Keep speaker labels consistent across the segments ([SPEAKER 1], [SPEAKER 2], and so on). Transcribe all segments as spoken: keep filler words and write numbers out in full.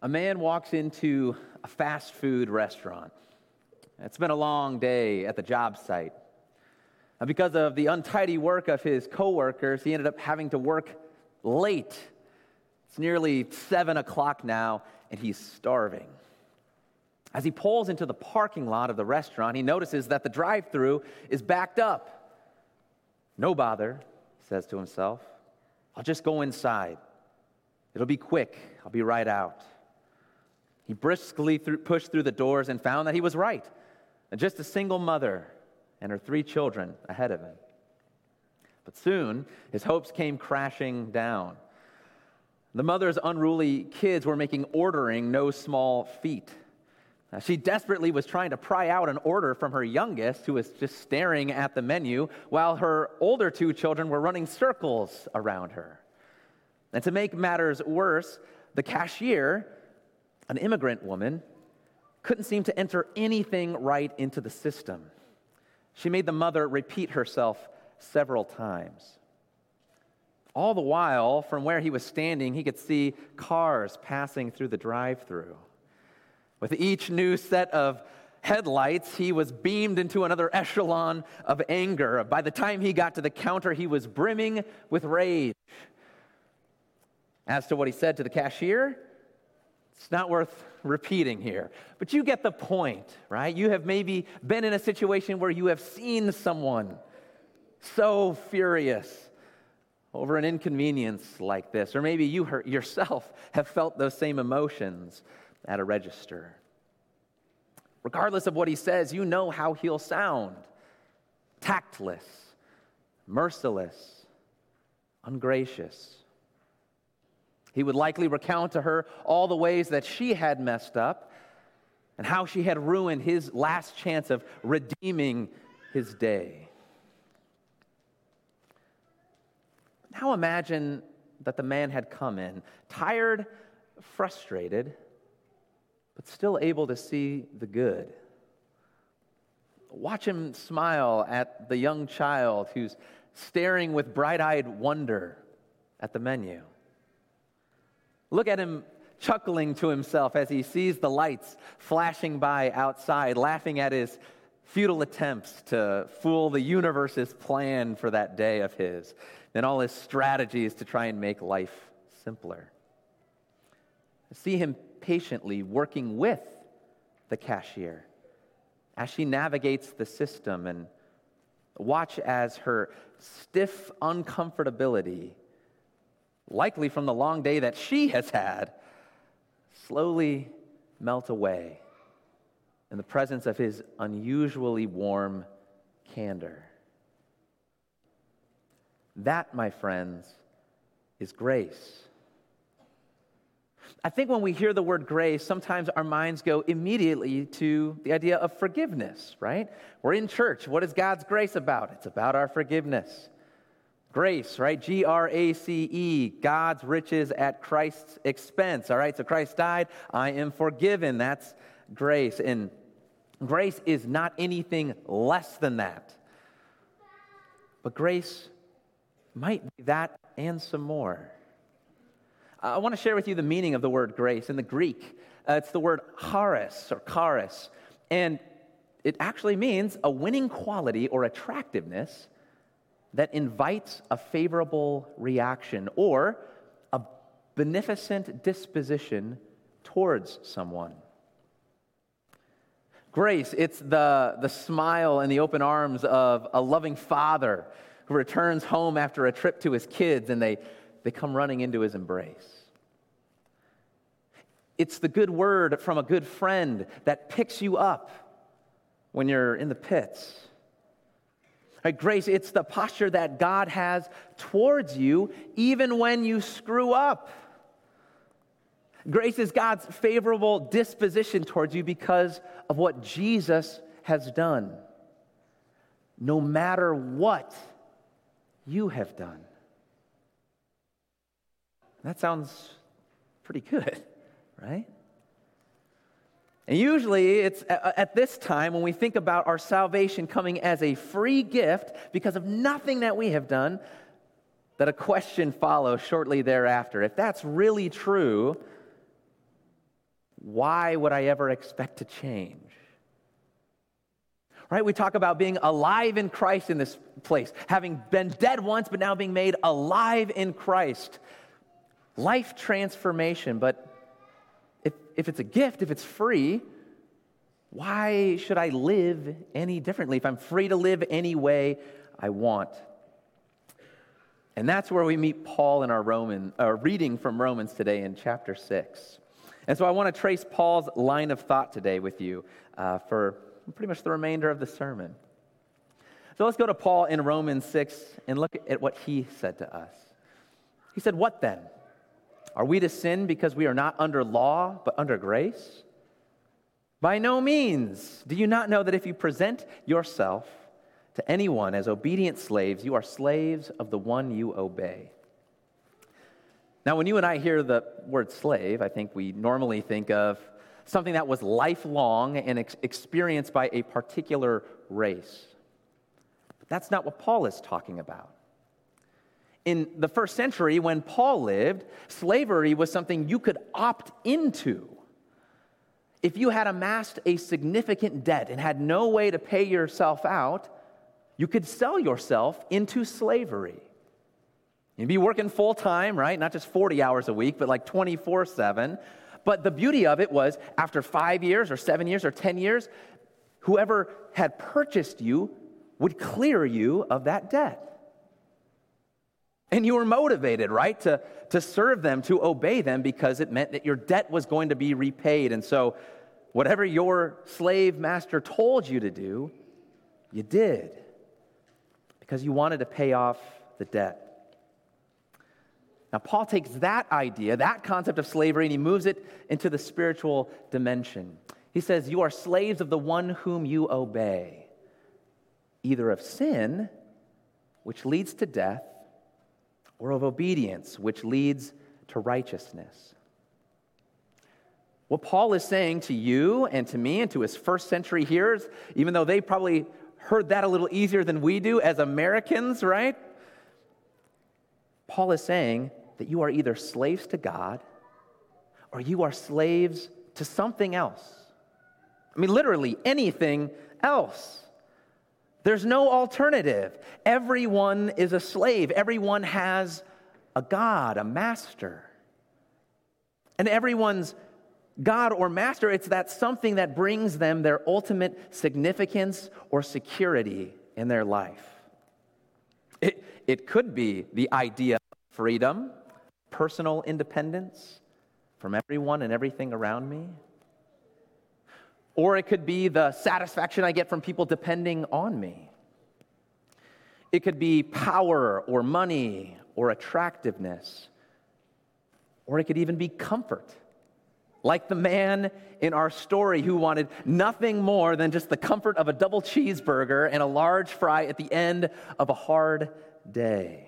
[SPEAKER 1] A man walks into a fast food restaurant. It's been a long day at the job site. And because of the untidy work of his coworkers, he ended up having to work late. It's nearly seven o'clock now, and he's starving. As he pulls into the parking lot of the restaurant, he notices that the drive-thru is backed up. No bother, he says to himself. I'll just go inside. It'll be quick. I'll be right out. He briskly through, pushed through the doors and found that he was right. And just a single mother and her three children ahead of him. But soon, his hopes came crashing down. The mother's unruly kids were making ordering no small feat. Now, she desperately was trying to pry out an order from her youngest, who was just staring at the menu, while her older two children were running circles around her. And to make matters worse, the cashier, an immigrant woman, couldn't seem to enter anything right into the system. She made the mother repeat herself several times. All the while, from where he was standing, he could see cars passing through the drive-thru. With each new set of headlights, he was beamed into another echelon of anger. By the time he got to the counter, he was brimming with rage. As to what he said to the cashier, it's not worth repeating here. But you get the point, right? You have maybe been in a situation where you have seen someone so furious over an inconvenience like this. Or maybe you yourself have felt those same emotions at a register. Regardless of what he says, you know how he'll sound. Tactless, merciless, ungracious. He would likely recount to her all the ways that she had messed up and how she had ruined his last chance of redeeming his day. Now imagine that the man had come in, tired, frustrated, but still able to see the good. Watch him smile at the young child who's staring with bright-eyed wonder at the menu. Look at him chuckling to himself as he sees the lights flashing by outside, laughing at his futile attempts to fool the universe's plan for that day of his, and all his strategies to try and make life simpler. See him patiently working with the cashier as she navigates the system, and watch as her stiff uncomfortability, likely from the long day that she has had, slowly melt away in the presence of his unusually warm candor. That, my friends, is grace. I think when we hear the word grace, sometimes our minds go immediately to the idea of forgiveness, right? We're in church. What is God's grace about? It's about our forgiveness. Grace, right? G R A C E, God's riches at Christ's expense, all right? So Christ died, I am forgiven. That's grace. And grace is not anything less than that. But grace might be that and some more. I want to share with you the meaning of the word grace. In the Greek, uh, it's the word charis or charis. And it actually means a winning quality or attractiveness that invites a favorable reaction or a beneficent disposition towards someone. Grace, it's the, the smile and the open arms of a loving father who returns home after a trip to his kids and they, they come running into his embrace. It's the good word from a good friend that picks you up when you're in the pits. Right, grace, it's the posture that God has towards you even when you screw up. Grace is God's favorable disposition towards you because of what Jesus has done, no matter what you have done. That sounds pretty good, right? And usually it's at this time when we think about our salvation coming as a free gift because of nothing that we have done, that a question follows shortly thereafter. If that's really true, why would I ever expect to change? Right? We talk about being alive in Christ in this place, having been dead once, but now being made alive in Christ. Life transformation, but if, if it's a gift, if it's free, why should I live any differently if I'm free to live any way I want? And that's where we meet Paul in our Roman uh, reading from Romans today in chapter six. And so I want to trace Paul's line of thought today with you uh, for pretty much the remainder of the sermon. So let's go to Paul in Romans six and look at what he said to us. He said, "What then? Are we to sin because we are not under law, but under grace? By no means. Do you not know that if you present yourself to anyone as obedient slaves, you are slaves of the one you obey?" Now, when you and I hear the word slave, I think we normally think of something that was lifelong and ex- experienced by a particular race. But that's not what Paul is talking about. In the first century, when Paul lived, slavery was something you could opt into. If you had amassed a significant debt and had no way to pay yourself out, you could sell yourself into slavery. You'd be working full-time, right? Not just forty hours a week, but like twenty-four seven. But the beauty of it was, after five years or seven years or ten years, whoever had purchased you would clear you of that debt. And you were motivated, right, to, to serve them, to obey them, because it meant that your debt was going to be repaid. And so whatever your slave master told you to do, you did, because you wanted to pay off the debt. Now, Paul takes that idea, that concept of slavery, and he moves it into the spiritual dimension. He says, "You are slaves of the one whom you obey, either of sin, which leads to death, or of obedience, which leads to righteousness." What Paul is saying to you and to me and to his first century hearers, even though they probably heard that a little easier than we do as Americans, right? Paul is saying that you are either slaves to God or you are slaves to something else. I mean, literally anything else. There's no alternative. Everyone is a slave. Everyone has a God, a master. And everyone's God or master, it's that something that brings them their ultimate significance or security in their life. It, it could be the idea of freedom, personal independence from everyone and everything around me. Or it could be the satisfaction I get from people depending on me. It could be power or money or attractiveness. Or it could even be comfort, like the man in our story who wanted nothing more than just the comfort of a double cheeseburger and a large fry at the end of a hard day.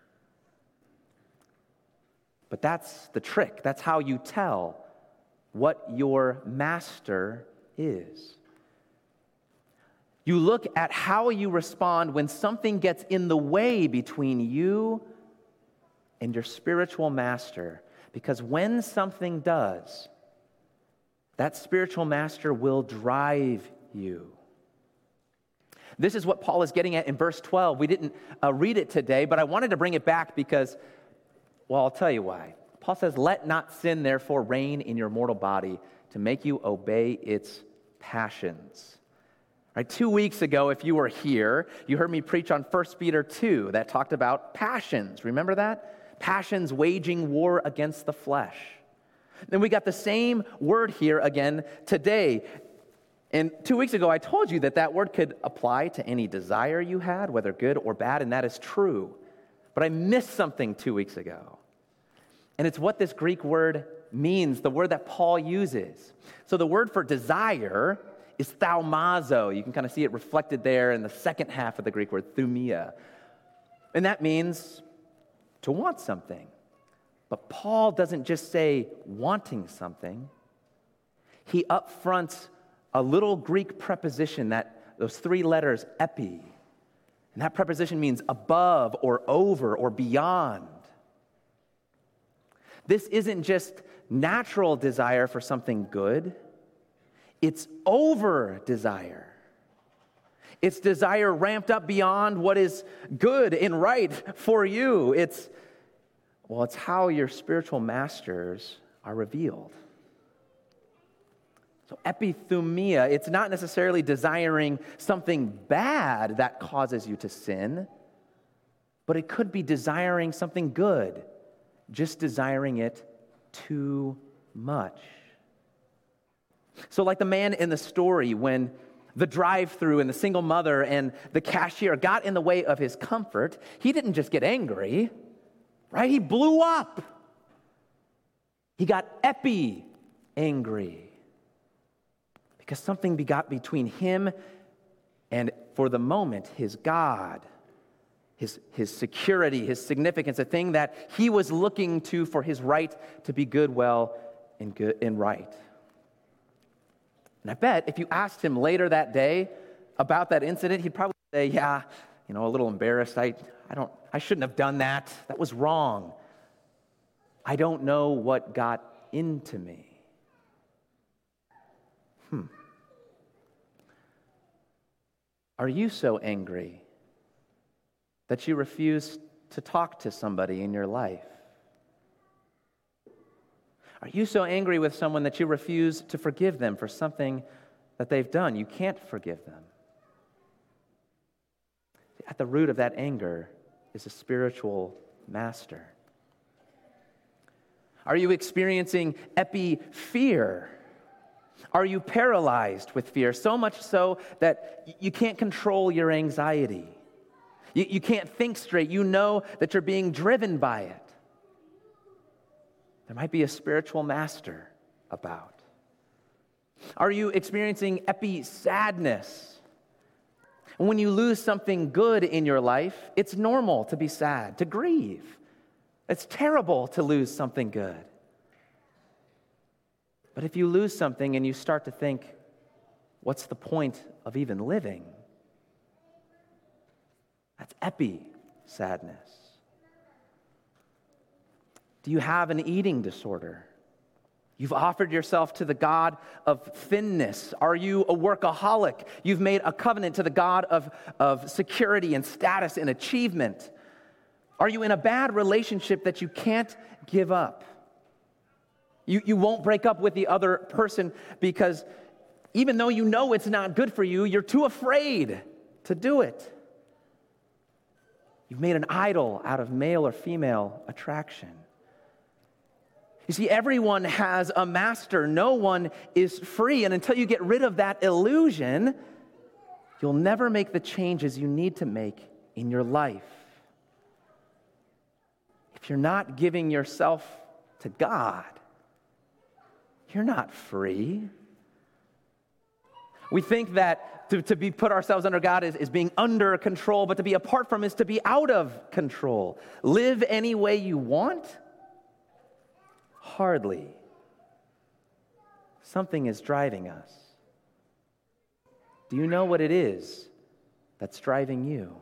[SPEAKER 1] But that's the trick. That's how you tell what your master is. You look at how you respond when something gets in the way between you and your spiritual master. Because when something does, that spiritual master will drive you. This is what Paul is getting at in verse twelve. We didn't uh, read it today, but I wanted to bring it back because, well, I'll tell you why. Paul says, "Let not sin therefore reign in your mortal body to make you obey its passions." Right, two weeks ago, if you were here, you heard me preach on First Peter two that talked about passions. Remember that? Passions waging war against the flesh. Then we got the same word here again today. And two weeks ago, I told you that that word could apply to any desire you had, whether good or bad, and that is true. But I missed something two weeks ago. And it's what this Greek word means, the word that Paul uses. So the word for desire is thaumazo. You can kind of see it reflected there in the second half of the Greek word, thumia. And that means to want something. But Paul doesn't just say wanting something. He upfronts a little Greek preposition, that those three letters, epi. And that preposition means above or over or beyond. This isn't just natural desire for something good. It's over desire. It's desire ramped up beyond what is good and right for you. It's, well, it's how your spiritual masters are revealed. So epithumia, it's not necessarily desiring something bad that causes you to sin, but it could be desiring something good, just desiring it too much. So like the man in the story, when the drive-thru and the single mother and the cashier got in the way of his comfort, he didn't just get angry, right? He blew up. He got epi-angry because something got between him and, for the moment, his God, his, his security, his significance, a thing that he was looking to for his right to be good, well, and good and right. And I bet if you asked him later that day about that incident, he'd probably say, yeah, you know, a little embarrassed. I, I don't, I shouldn't have done that. That was wrong. I don't know what got into me. Hmm. Are you so angry that you refuse to talk to somebody in your life? Are you so angry with someone that you refuse to forgive them for something that they've done? You can't forgive them. At the root of that anger is a spiritual master. Are you experiencing epi-fear? Are you paralyzed with fear, so much so that you can't control your anxiety? You, you can't think straight. You know that you're being driven by it. There might be a spiritual master about. Are you experiencing epi-sadness? When you lose something good in your life, it's normal to be sad, to grieve. It's terrible to lose something good. But if you lose something and you start to think, what's the point of even living? That's epi-sadness. Do you have an eating disorder? You've offered yourself to the God of thinness. Are you a workaholic? You've made a covenant to the God of, of security and status and achievement. Are you in a bad relationship that you can't give up? You, you won't break up with the other person because even though you know it's not good for you, you're too afraid to do it. You've made an idol out of male or female attraction. You see, everyone has a master. No one is free. And until you get rid of that illusion, you'll never make the changes you need to make in your life. If you're not giving yourself to God, you're not free. We think that to, to be put ourselves under God is, is being under control, but to be apart from is to be out of control. Live any way you want? Hardly. Something is driving us. Do you know what it is that's driving you?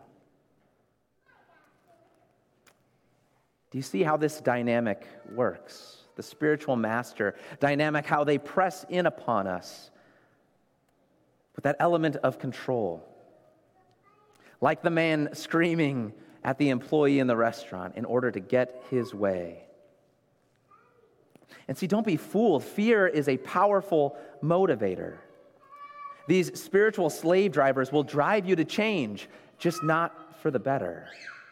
[SPEAKER 1] Do you see how this dynamic works? The spiritual master dynamic, how they press in upon us with that element of control. Like the man screaming at the employee in the restaurant in order to get his way. And see, don't be fooled. Fear is a powerful motivator. These spiritual slave drivers will drive you to change, just not for the better.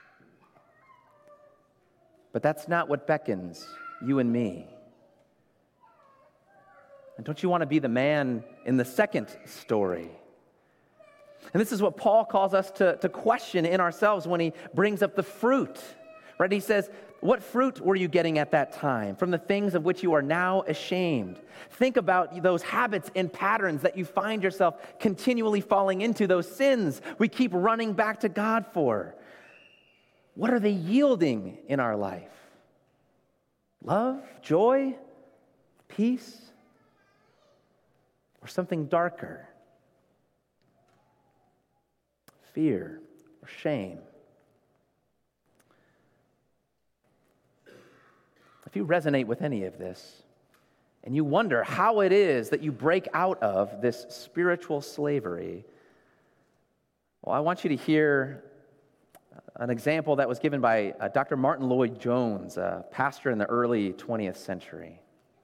[SPEAKER 1] But that's not what beckons you and me. And don't you want to be the man in the second story? And this is what Paul calls us to, to question in ourselves when he brings up the fruit. Right? He says, what fruit were you getting at that time from the things of which you are now ashamed? Think about those habits and patterns that you find yourself continually falling into, those sins we keep running back to God for. What are they yielding in our life? Love, joy, peace, or something darker? Fear or shame? If you resonate with any of this, and you wonder how it is that you break out of this spiritual slavery, well, I want you to hear an example that was given by uh, Doctor Martin Lloyd-Jones, a pastor in the early twentieth century.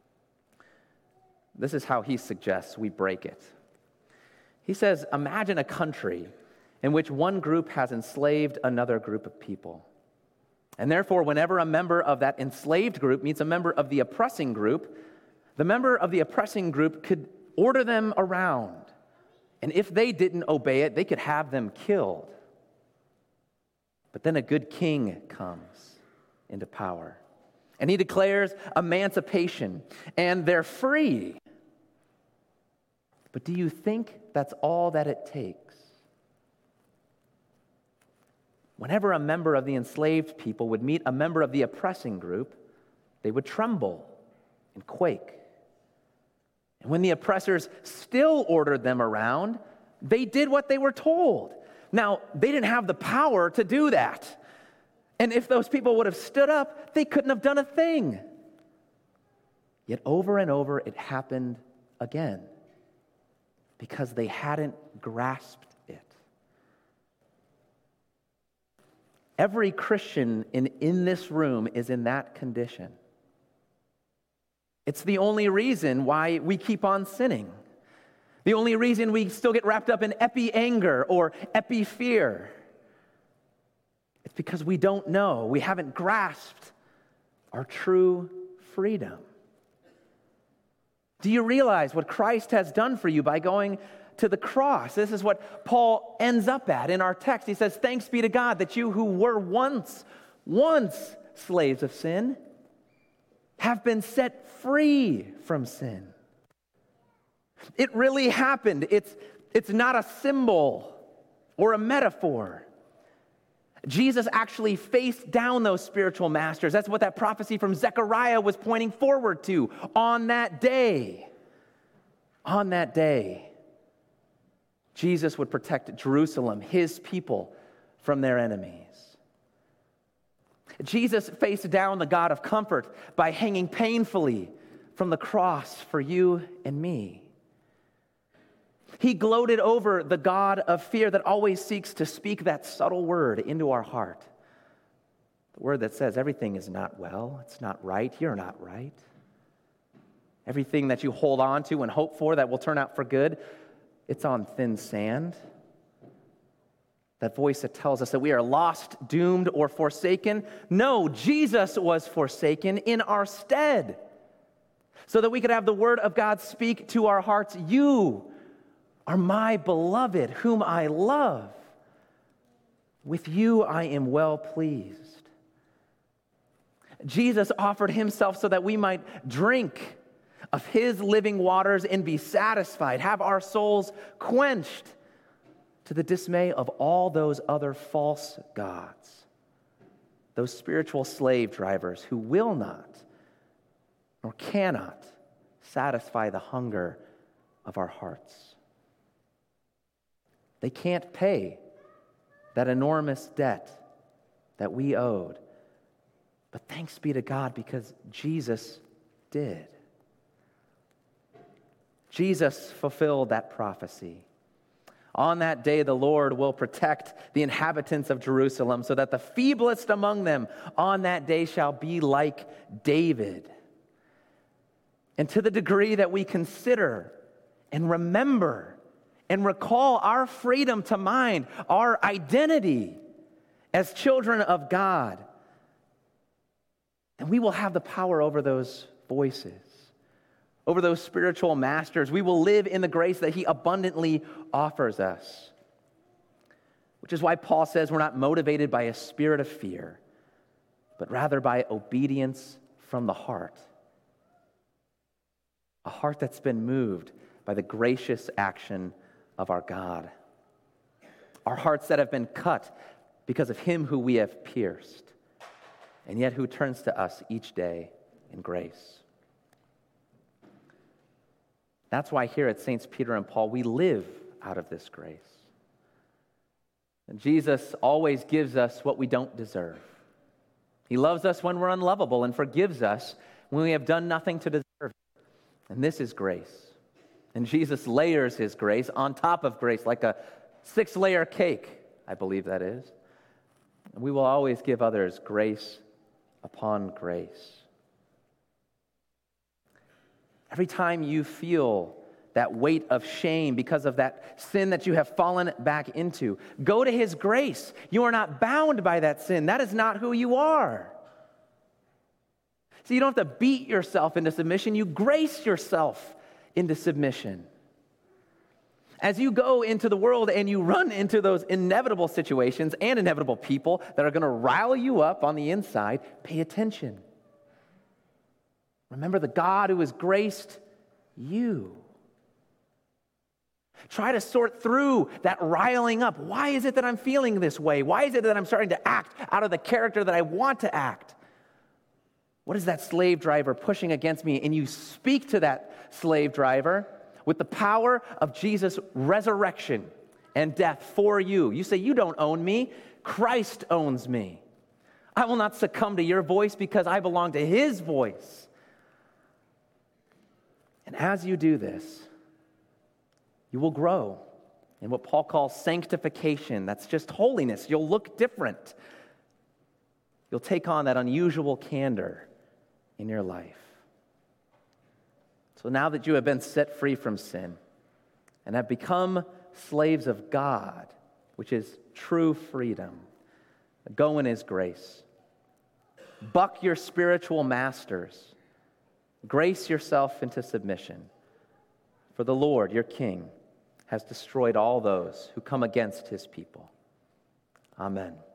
[SPEAKER 1] This is how he suggests we break it. He says, imagine a country in which one group has enslaved another group of people. And therefore, whenever a member of that enslaved group meets a member of the oppressing group, the member of the oppressing group could order them around. And if they didn't obey it, they could have them killed. But then a good king comes into power, and he declares emancipation, and they're free. But do you think that's all that it takes? Whenever a member of the enslaved people would meet a member of the oppressing group, they would tremble and quake. And when the oppressors still ordered them around, they did what they were told. Now, they didn't have the power to do that. And if those people would have stood up, they couldn't have done a thing. Yet over and over, it happened again because they hadn't grasped it. Every Christian in, in this room is in that condition. It's the only reason why we keep on sinning. The only reason we still get wrapped up in epi-anger or epi-fear. It's because we don't know. We haven't grasped our true freedom. Do you realize what Christ has done for you by going to the cross? This is what Paul ends up at in our text. He says, thanks be to God that you who were once, once slaves of sin have been set free from sin. It really happened. It's, it's not a symbol or a metaphor. Jesus actually faced down those spiritual masters. That's what that prophecy from Zechariah was pointing forward to. On that day, on that day, Jesus would protect Jerusalem, his people, from their enemies. Jesus faced down the God of comfort by hanging painfully from the cross for you and me. He gloated over the God of fear that always seeks to speak that subtle word into our heart. The word that says everything is not well, it's not right, you're not right. Everything that you hold on to and hope for that will turn out for good, it's on thin sand. That voice that tells us that we are lost, doomed, or forsaken. No, Jesus was forsaken in our stead so that we could have the word of God speak to our hearts. You are my beloved, whom I love. With you I am well pleased. Jesus offered himself so that we might drink of his living waters and be satisfied, have our souls quenched to the dismay of all those other false gods, those spiritual slave drivers who will not nor cannot satisfy the hunger of our hearts. They can't pay that enormous debt that we owed. But thanks be to God because Jesus did. Jesus fulfilled that prophecy. On that day, the Lord will protect the inhabitants of Jerusalem so that the feeblest among them on that day shall be like David. And to the degree that we consider and remember and recall our freedom to mind, our identity as children of God, and we will have the power over those voices, over those spiritual masters. We will live in the grace that he abundantly offers us, which is why Paul says we're not motivated by a spirit of fear, but rather by obedience from the heart, a heart that's been moved by the gracious action of our God. Our hearts that have been cut because of him who we have pierced, and yet who turns to us each day in grace. That's why here at Saints Peter and Paul, we live out of this grace. And Jesus always gives us what we don't deserve. He loves us when we're unlovable and forgives us when we have done nothing to deserve it. And this is grace. And Jesus layers his grace on top of grace like a six-layer cake, I believe that is. And we will always give others grace upon grace. Every time you feel that weight of shame because of that sin that you have fallen back into, go to his grace. You are not bound by that sin. That is not who you are. So you don't have to beat yourself into submission. You grace yourself into submission. As you go into the world and you run into those inevitable situations and inevitable people that are going to rile you up on the inside, pay attention. Remember the God who has graced you. Try to sort through that riling up. Why is it that I'm feeling this way? Why is it that I'm starting to act out of the character that I want to act? What is that slave driver pushing against me? And you speak to that slave driver with the power of Jesus' resurrection and death for you. You say, you don't own me. Christ owns me. I will not succumb to your voice because I belong to his voice. And as you do this, you will grow in what Paul calls sanctification. That's just holiness. You'll look different. You'll take on that unusual candor in your life. So now that you have been set free from sin and have become slaves of God, which is true freedom, go in his grace. Buck your spiritual masters. Grace yourself into submission. For the Lord, your King, has destroyed all those who come against his people. Amen.